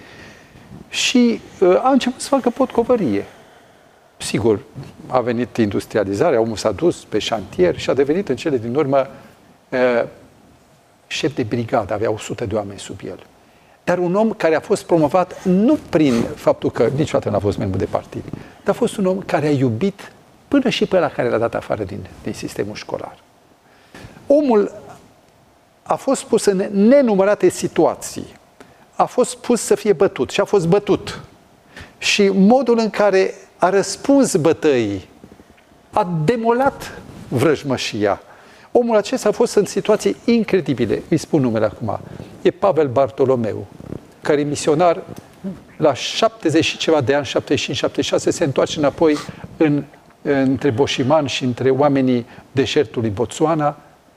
Speaker 3: Și a început să facă potcovărie. Sigur, a venit industrializarea, omul s-a dus pe șantier și a devenit în cele din urmă uh, șef de brigadă, avea o sută de oameni sub el. Dar un om care a fost promovat nu prin faptul că niciodată n-a fost membru de partid, dar a fost un om care a iubit până și pe ăla care l-a dat afară din, din sistemul școlar. Omul a fost pus în nenumărate situații. A fost pus să fie bătut și a fost bătut. Și modul în care a răspuns bătăii, a demolat vrăjmășia. Omul acesta a fost în situații incredibile. Îi spun numele acum. E Pavel Bartolomeu, care e misionar la șaptezeci și ceva de ani, șaptezeci și cinci șaptezeci și șase, se întoarce înapoi în, între Boșiman și între oamenii deșertului Botswana,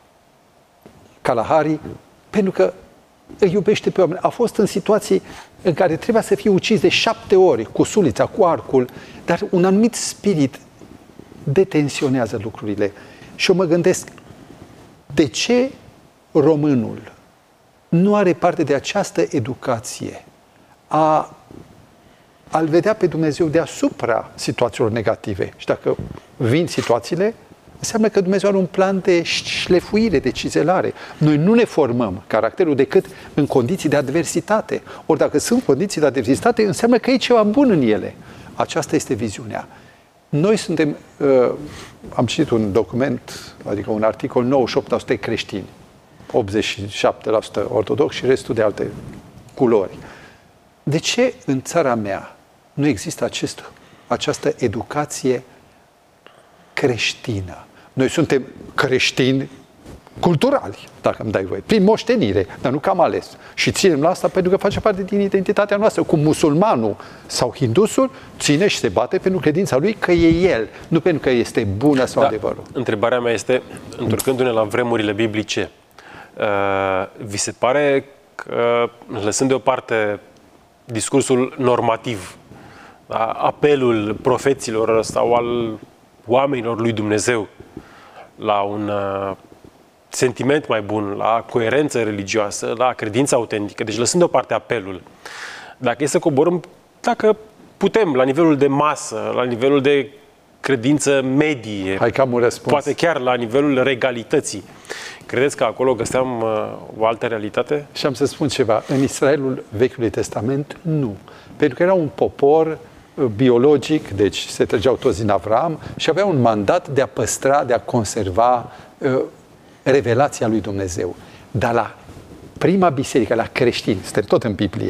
Speaker 3: Kalahari, pentru că îi iubește pe oameni. A fost în situații în care trebuia să fie ucis de șapte ori, cu sulița, cu arcul, dar un anumit spirit detensionează lucrurile. Și eu mă gândesc, de ce românul nu are parte de această educație a a-L vedea pe Dumnezeu deasupra situațiilor negative? Și dacă vin situațiile, înseamnă că Dumnezeu are un plan de șlefuire, de cizelare. Noi nu ne formăm caracterul decât în condiții de adversitate. Ori dacă sunt condiții de adversitate, înseamnă că e ceva bun în ele. Aceasta este viziunea. Noi suntem, uh, am citit un document, adică un articol, nouăzeci și opt la sută creștini, optzeci și șapte la sută ortodoxi și restul de alte culori. De ce în țara mea nu există acest, această educație creștină? Noi suntem creștini culturali, dacă îmi dai voie, prin moștenire, dar nu că am ales. Și ținem la asta pentru că face parte din identitatea noastră. Cum musulmanul sau hindusul ține și se bate pentru credința lui că e el, nu pentru că este bună sau
Speaker 2: da,
Speaker 3: adevărul.
Speaker 2: Întrebarea mea este, întorcându-ne la vremurile biblice, uh, vi se pare că, lăsând deoparte discursul normativ, apelul profeților sau al oamenilor lui Dumnezeu la un uh, sentiment mai bun, la coerență religioasă, la credință autentică, deci lăsând deoparte apelul, dacă e să coborâm, dacă putem, la nivelul de masă, la nivelul de credință medie,
Speaker 3: hai că am un răspuns.
Speaker 2: Poate chiar la nivelul regalității, credeți că acolo găseam uh, o altă realitate?
Speaker 3: Și am să spun ceva, în Israelul Vechiului Testament, nu. Pentru că era un popor biologic, deci se trăgeau toți din Avram și avea un mandat de a păstra, de a conserva uh, revelația lui Dumnezeu. Dar la prima biserică, la creștini, suntem tot în Biblie,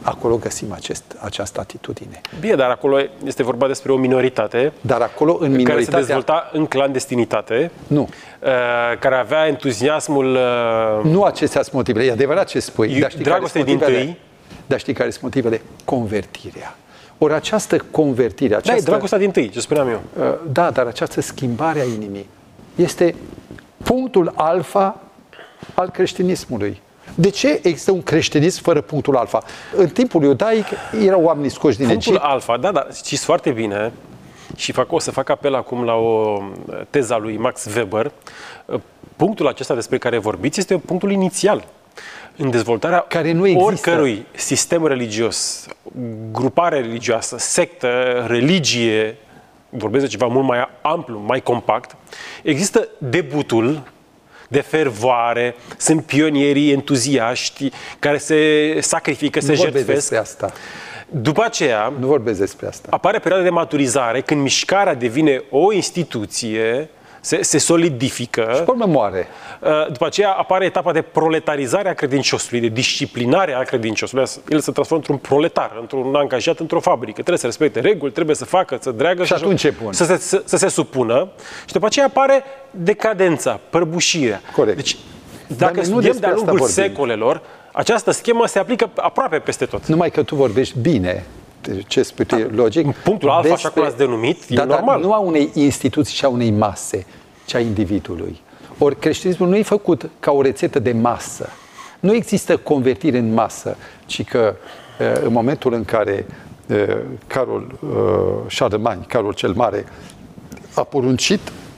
Speaker 3: acolo găsim acest, această atitudine.
Speaker 2: Bine, dar acolo este vorba despre o minoritate,
Speaker 3: dar acolo, în minoritatea...
Speaker 2: care se dezvolta în clandestinitate,
Speaker 3: nu.
Speaker 2: care avea entuziasmul...
Speaker 3: Nu acestea sunt motivele, e adevărat ce spui. Dar știi
Speaker 2: dragostea din tâi.
Speaker 3: Dar știi care sunt motivele? Convertirea. Ori această convertire... Această,
Speaker 2: da, e dragostea din tâi, ce spuneam eu.
Speaker 3: Da, dar această schimbare a inimii este punctul alfa al creștinismului. De ce există un creștinism fără punctul alfa? În timpul iudaic erau oamenii scoși din Egipt.
Speaker 2: Punctul alfa, da, da, știți foarte bine, și fac, o să fac apel acum la o teza lui Max Weber. Punctul acesta despre care vorbiți este punctul inițial în dezvoltarea
Speaker 3: care nu există.
Speaker 2: Oricărui sistem religios, grupare religioasă, sectă, religie, vorbesc de ceva mult mai amplu, mai compact. Există debutul de fervoare, sunt pionierii entuziaști care se sacrifică, se jertfesc.
Speaker 3: Nu vorbesc despre asta.
Speaker 2: După aceea,
Speaker 3: nu vorbesc despre asta.
Speaker 2: Apare perioada de maturizare, când mișcarea devine o instituție, se, se solidifică.
Speaker 3: Și până moare.
Speaker 2: După aceea apare etapa de proletarizare a credinciosului, de disciplinare a credinciosului. El se transformă într-un proletar, într-un angajat într-o fabrică. Trebuie să respecte reguli, trebuie să facă, să dreagă
Speaker 3: și, atunci
Speaker 2: așa, să, se, să, să se supună. Și după aceea apare decadența, prăbușirea.
Speaker 3: Corect.
Speaker 2: Deci, dacă studiem de-a lungul secolelor, această schemă se aplică aproape peste tot.
Speaker 3: Numai că tu vorbești bine, ce spui tu, da, logic.
Speaker 2: Punctul alfa, despre, așa cum l-ați denumit, e
Speaker 3: da,
Speaker 2: normal.
Speaker 3: Dar nu a unei instituții, ci a unei mase, ci a individului. Ori creștinismul nu e făcut ca o rețetă de masă. Nu există convertire în masă, ci că în momentul în care Carol Charlemagne, Carol cel Mare, a poruncit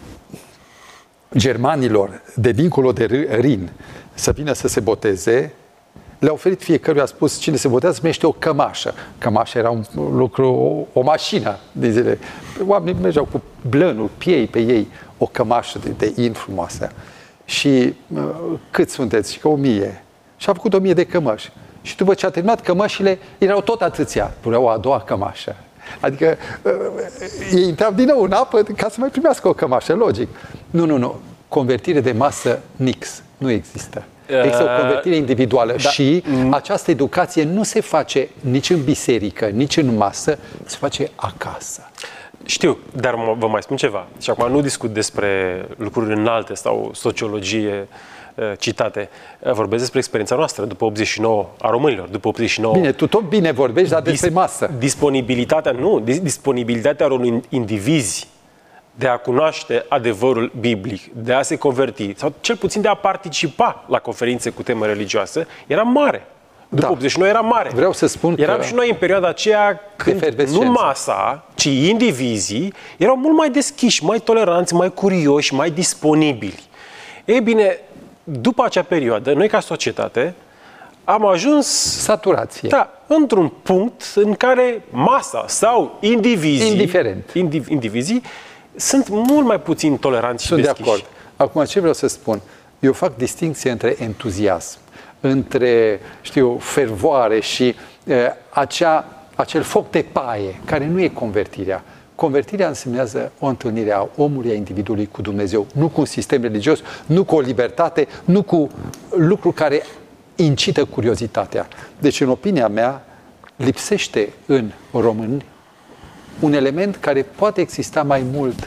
Speaker 3: germanilor de dincolo de Rin să vină să se boteze, le-a oferit fiecăruia, a spus, cine se botează primește o cămașă. Cămașa era un lucru, o, o mașină de zile. Oamenii mergeau cu blănuri, piei pe ei, o cămașă de, de in frumoasă. Și uh, cât sunteți? Și că o mie. Și a făcut o mie de cămăși. Și după ce a terminat cămășile, erau tot atâția. Vreau a doua cămașă. Adică uh, ei intrau din nou în apă ca să mai primească o cămașă, logic. Nu, nu, nu. Convertire de masă, nix. Nu există. Există o convertire individuală da. Și această educație nu se face nici în biserică, nici în masă, se face acasă.
Speaker 2: Știu, dar vă mai spun ceva. Și acum nu discut despre lucruri înalte sau sociologie citate. Vorbesc despre experiența noastră după optzeci și nouă a românilor, după optzeci și nouă.
Speaker 3: Bine, tu tot bine vorbești, dar despre masă.
Speaker 2: Disponibilitatea, nu, disponibilitatea unor indivizi de a cunoaște adevărul biblic, de a se converti, sau cel puțin de a participa la conferințe cu temă religioasă, era mare. După da. optzeci și nouă era mare.
Speaker 3: Vreau să spun
Speaker 2: Eram
Speaker 3: că
Speaker 2: și noi în perioada aceea când nu masa, ci indivizii erau mult mai deschiși, mai toleranți, mai curioși, mai disponibili. Ei bine, după acea perioadă, noi ca societate am ajuns
Speaker 3: saturație.
Speaker 2: Da, într-un punct în care masa sau indivizii,
Speaker 3: indiferent,
Speaker 2: indiv, indivizii sunt mult mai puțin toleranți
Speaker 3: Sunt
Speaker 2: și deschiși.
Speaker 3: Sunt de acord. Acum, ce vreau să spun? Eu fac distinție între entuziasm, între, știu, fervoare și uh, acea, acel foc de paie, care nu e convertirea. Convertirea însemnează o întâlnire a omului, a individului cu Dumnezeu, nu cu un sistem religios, nu cu o libertate, nu cu lucruri care incită curiozitatea. Deci, în opinia mea, lipsește în români un element care poate exista mai mult,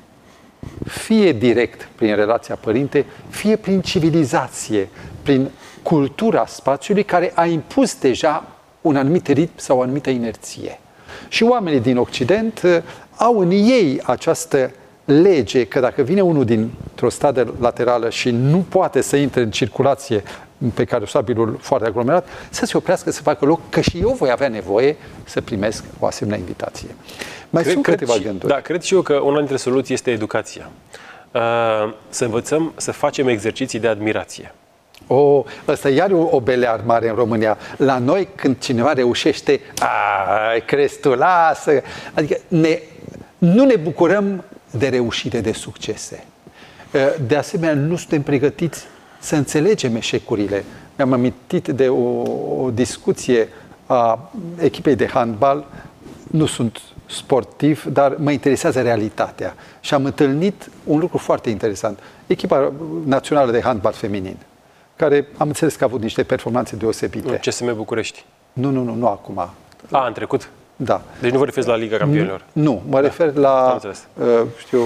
Speaker 3: fie direct prin relația părinte, fie prin civilizație, prin cultura spațiului care a impus deja un anumit ritm sau o anumită inerție. Și oamenii din Occident au în ei această lege că dacă vine unul dintr-o stradă laterală și nu poate să intre în circulație pe carosabilul foarte aglomerat, să se oprească, să facă loc, că și eu voi avea nevoie să primesc o asemenea invitație. Mai
Speaker 2: cred,
Speaker 3: sunt
Speaker 2: cred
Speaker 3: câteva
Speaker 2: și,
Speaker 3: gânduri.
Speaker 2: Da, cred și eu că una dintre soluții este educația. Uh, să învățăm să facem exerciții de admirație.
Speaker 3: O, ăsta iar o, o belear mare în România. La noi, când cineva reușește, a, crezi tu, lasă. Adică ne, nu ne bucurăm de reușite, de succese. De asemenea, nu suntem pregătiți să înțelegem eșecurile. Mi-am amintit de o, o discuție a echipei de handbal. Nu sunt sportiv, dar mă interesează realitatea. Și am întâlnit un lucru foarte interesant. Echipa națională de handbal feminin, care am înțeles că a avut niște performanțe deosebite.
Speaker 2: C S M București.
Speaker 3: Nu, nu, nu, nu acum.
Speaker 2: A, în trecut?
Speaker 3: Da.
Speaker 2: Deci nu vă referiți la Liga Campionilor?
Speaker 3: Nu, mă refer
Speaker 2: Am
Speaker 3: la,
Speaker 2: înțeles.
Speaker 3: uh, știu,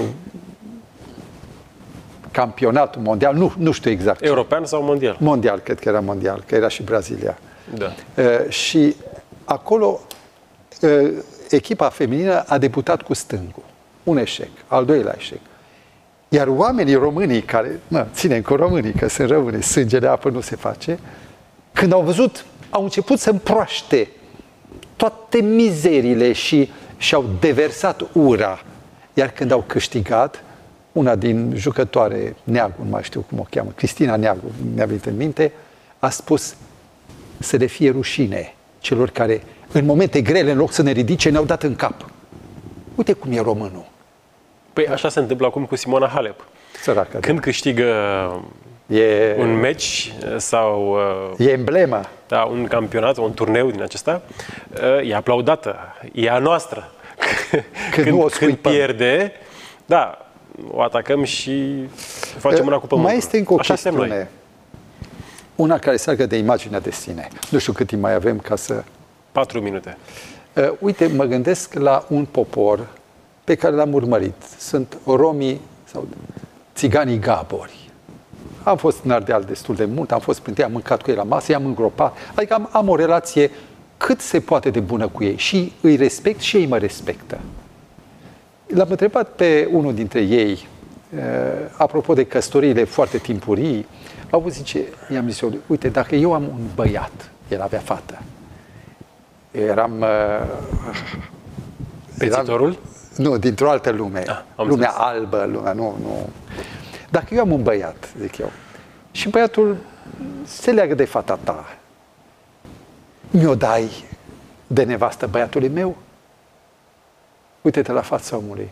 Speaker 3: campionatul mondial, nu, nu știu exact. ce.
Speaker 2: European sau mondial?
Speaker 3: Mondial, cred că era mondial, că era și Brazilia.
Speaker 2: Da.
Speaker 3: Uh, și acolo uh, echipa feminină a debutat cu stângul. Un eșec, al doilea eșec. Iar oamenii românii, care, mă, ținem cu românii, că sunt români, sângele apă nu se face, când au văzut, au început să împroaște toate mizerile și și-au deversat ura. Iar când au câștigat, una din jucătoare, Neagu, nu mai știu cum o cheamă, Cristina Neagu, mi-a venit în minte, a spus să le fie rușine celor care, în momente grele, în loc să ne ridice, ne-au dat în cap. Uite cum e românul.
Speaker 2: Păi așa se întâmplă acum cu Simona Halep.
Speaker 3: Săracă,
Speaker 2: Când
Speaker 3: da.
Speaker 2: câștigă
Speaker 3: E,
Speaker 2: un meci sau
Speaker 3: e emblema.
Speaker 2: da, un campionat, un turneu din acesta, e aplaudată, e a noastră.
Speaker 3: Când nu o
Speaker 2: când
Speaker 3: scuipăm.
Speaker 2: pierde, da, o atacăm și facem una cu pământul.
Speaker 3: Mai este încă o
Speaker 2: Așa suntem noi.
Speaker 3: chestiune. Una care se leagă de imaginea de sine. Nu știu cât timp mai avem ca să...
Speaker 2: Patru minute.
Speaker 3: Uh, uite, mă gândesc la un popor pe care l-am urmărit. Sunt romii sau țiganii gabori. Am fost în Ardeal destul de mult, am fost printre ei, am mâncat cu ei la masă, i-am îngropat. Adică am, am o relație cât se poate de bună cu ei. Și îi respect și ei mă respectă. L-am întrebat pe unul dintre ei, uh, apropo de căsătoriile foarte timpurii, a avut, zice, i-am zis eu, uite, dacă eu am un băiat, el avea fată, eram... Uh,
Speaker 2: Pețitorul?
Speaker 3: Nu, dintr-o altă lume.
Speaker 2: Ah, am
Speaker 3: lumea
Speaker 2: înțeles.
Speaker 3: albă, lumea, nu, nu. Dacă eu am un băiat, zic eu, și băiatul se leagă de fata ta, mi-o dai de nevastă băiatului meu? Uite-te la fața omului.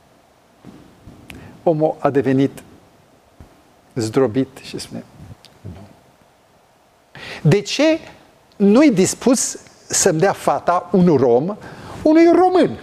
Speaker 3: Omul a devenit zdrobit și spune, nu. De ce nu-i dispus să-mi dea fata un rom unui român?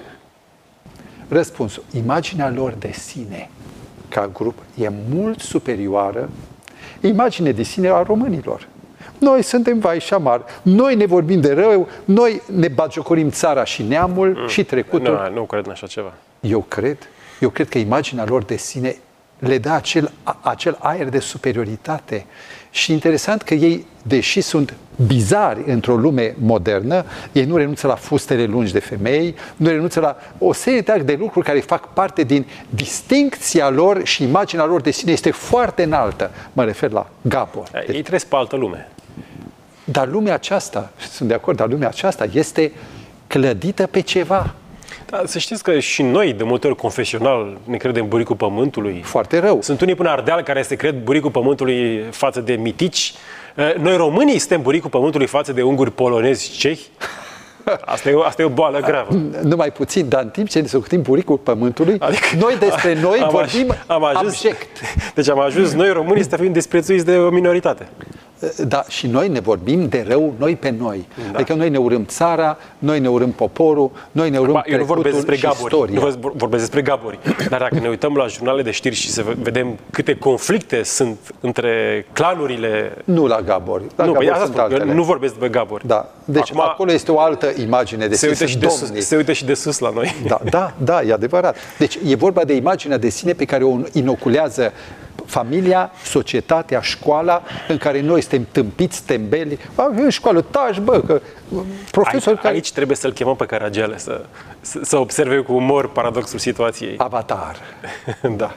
Speaker 3: Răspunsul, imaginea lor de sine ca grup e mult superioară imaginea de sine a românilor. Noi suntem vai și amar, noi ne vorbim de rău, noi ne bagiocorim țara și neamul mm. și trecutul.
Speaker 2: Nu, nu cred în așa ceva.
Speaker 3: Eu cred, eu cred că imaginea lor de sine le dă acel, acel aer de superioritate. Și interesant că ei, deși sunt bizari într-o lume modernă, ei nu renunță la fustele lungi de femei, nu renunță la o serie de lucruri care fac parte din distincția lor și imaginea lor de sine este foarte înaltă. Mă refer la Gabor.
Speaker 2: Ei trăiesc pe altă lume.
Speaker 3: Dar lumea aceasta, sunt de acord, dar lumea aceasta este clădită pe ceva.
Speaker 2: Da, să știți că și noi, de multe ori confesional, ne credem buricul pământului.
Speaker 3: Foarte rău.
Speaker 2: Sunt unii până Ardeal care se cred buricul pământului față de mitici. Noi românii suntem buricul pământului față de unguri, polonezi, cehi. Asta e, o, asta e o boală gravă.
Speaker 3: Numai puțin, dar în timp ce ne socotim buricul pământului, adică, noi despre noi am vorbim
Speaker 2: am ajuns,
Speaker 3: abject.
Speaker 2: Deci am ajuns noi românii să fim desprețuiți de o minoritate.
Speaker 3: Da, și noi ne vorbim de rău noi pe noi. Da. Adică noi ne urâm țara, noi ne urâm poporul, noi ne urâm ba,
Speaker 2: eu nu vorbesc despre
Speaker 3: și
Speaker 2: gabori,
Speaker 3: istoria.
Speaker 2: nu vorbesc despre gabori. Dar dacă ne uităm la jurnale de știri și să vedem câte conflicte sunt între clanurile...
Speaker 3: Nu la gabori. La
Speaker 2: nu,
Speaker 3: gabori
Speaker 2: asta
Speaker 3: sunt
Speaker 2: spun,
Speaker 3: altele.
Speaker 2: Nu vorbesc despre gabori.
Speaker 3: Da. Deci acum, acolo este o altă imagine de
Speaker 2: se
Speaker 3: sine.
Speaker 2: Uită și de sus, se uită și de sus la noi.
Speaker 3: Da, da, da, e adevărat. Deci e vorba de imaginea de sine pe care o inoculează familia, societatea, școala, în care noi suntem tâmpiți, tembeli. În școală, taci, bă, că profesor...
Speaker 2: Aici, care... aici trebuie să-l chemăm pe Caragiale, să, să, să observe cu umor paradoxul situației.
Speaker 3: Avatar.
Speaker 2: Da.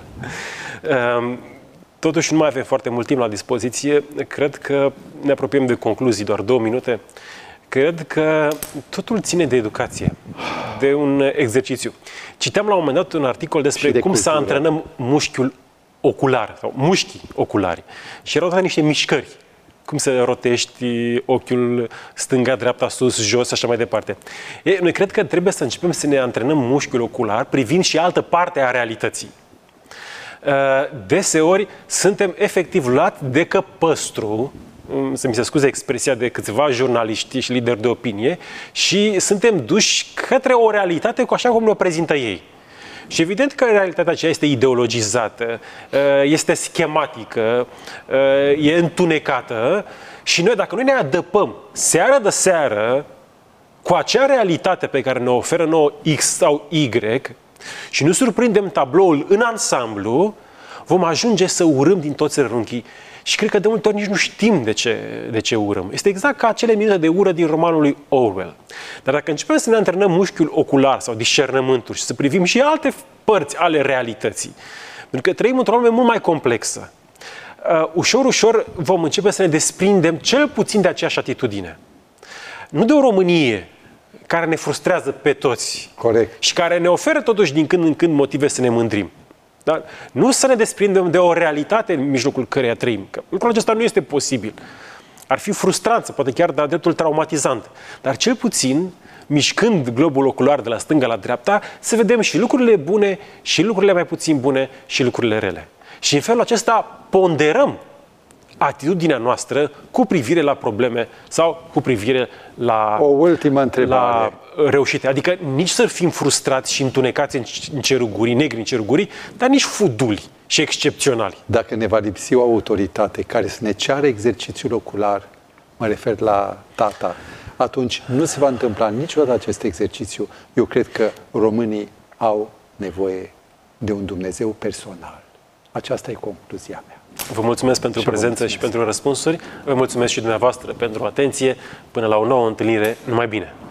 Speaker 2: Um, totuși nu mai avem foarte mult timp la dispoziție. Cred că ne apropiem de concluzii, doar două minute. Cred că totul ține de educație, de un exercițiu. Citeam la un moment dat un articol despre de cum cultură. Să antrenăm mușchiul ocular, sau mușchii oculari. Și erau toate niște mișcări. Cum să rotești ochiul stânga, dreapta, sus, jos, așa mai departe. E, noi cred că trebuie să începem să ne antrenăm mușchiul ocular privind și altă parte a realității. Deseori suntem efectiv luați de căpăstru, să mi se scuze expresia, de câțiva jurnaliști și lideri de opinie, și suntem duși către o realitate cu așa cum ne-o prezintă ei. Și evident că realitatea aceea este ideologizată, este schematică, e întunecată și noi, dacă noi ne adăpăm seară de seară cu acea realitate pe care ne oferă nouă X sau Y și nu surprindem tabloul în ansamblu, vom ajunge să urâm din toți rărunchii. Și cred că de multe ori nici nu știm de ce, de ce urâm. Este exact ca acele minute de ură din romanul lui Orwell. Dar dacă începem să ne antrenăm mușchiul ocular sau discernământul și să privim și alte părți ale realității, pentru că trăim într-o lume mult mai complexă, uh, ușor, ușor vom începe să ne desprindem cel puțin de aceeași atitudine. Nu de o Românie care ne frustrează pe toți.
Speaker 3: Corect.
Speaker 2: Și care ne oferă totuși din când în când motive să ne mândrim. Dar nu să ne desprindem de o realitate în mijlocul căreia trăim. Că lucrul acesta nu este posibil. Ar fi frustrant, poate chiar de-a dreptul traumatizant. Dar cel puțin, mișcând globul ocular de la stânga la dreapta, să vedem și lucrurile bune, și lucrurile mai puțin bune, și lucrurile rele. Și în felul acesta ponderăm atitudinea noastră cu privire la probleme sau cu privire la,
Speaker 3: o ultimă întrebare.
Speaker 2: La reușite. Adică nici să fim frustrați și întunecați în cerugurii, negri în cerugurii, dar nici fuduli și excepționali.
Speaker 3: Dacă ne va lipsi o autoritate care să ne ceară exercițiul ocular, mă refer la tata, atunci nu se va întâmpla niciodată acest exercițiu. Eu cred că românii au nevoie de un Dumnezeu personal. Aceasta e concluzia mea.
Speaker 2: Vă mulțumesc pentru și prezență și pentru răspunsuri. Vă mulțumesc și dumneavoastră pentru atenție. Până la o nouă întâlnire, numai bine!